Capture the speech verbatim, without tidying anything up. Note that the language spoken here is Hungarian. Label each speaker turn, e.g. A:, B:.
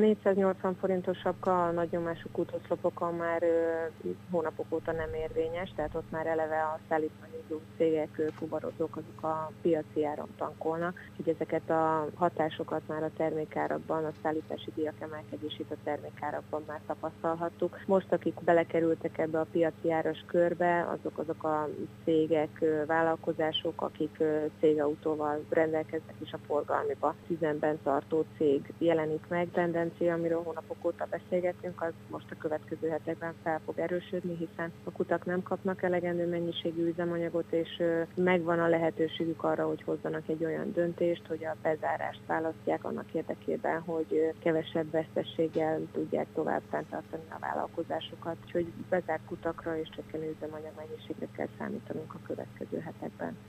A: négyszáznyolcvan forintos sapka a nagynyomású kútoszlopokon már ö, hónapok óta nem érvényes, tehát ott már eleve a szállítmányozó cégek, ö, fuvarozók azok a piaci áron tankolnak, hogy ezeket a hatásokat már a termékárakban, a szállítási díjak emelkedését a termékárakban már tapasztalhattuk. Most, akik belekerültek ebbe a piaci áras körbe, azok azok a cégek, ö, vállalkozások, akik ö, cégautóval rendelkeznek és a forgalmiba üzemben tartó cég jelenik meg. Tendencia, amiről hónapok óta beszélgetünk, az most a következő hetekben fel fog erősödni, hiszen a kutak nem kapnak elegendő mennyiségű üzemanyagot, és megvan a lehetőségük arra, hogy hozzanak egy olyan döntést, hogy a bezárást választják annak érdekében, hogy kevesebb veszteséggel tudják tovább fenntartani a vállalkozásokat. Úgyhogy bezárt kutakra és csökkenő üzemanyag mennyiségre kell számítanunk a következő hetekben.